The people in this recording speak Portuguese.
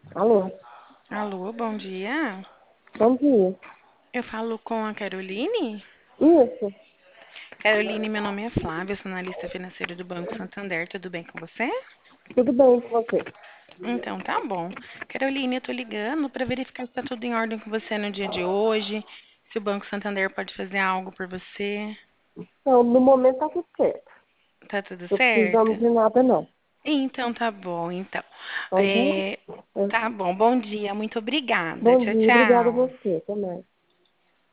Alô, Alô, bom dia. bom dia. Eu falo com a Caroline? Isso, Caroline, meu nome é Flávia, sou analista financeira do Banco Santander. Tudo bem com você? tudo bem com você? Então, tá bom. Caroline, eu tô ligando para verificar se tá tudo em ordem com você no dia de hoje, se o Banco Santander pode fazer algo por você. Então, no momento tá tudo certo. Tá tudo Não certo? precisamos de nada, não. Então, tá bom. Então, Tá bom? é, É. tá bom. Bom dia, muito obrigada. Bom Tchau, dia, obrigada a tchau. você também.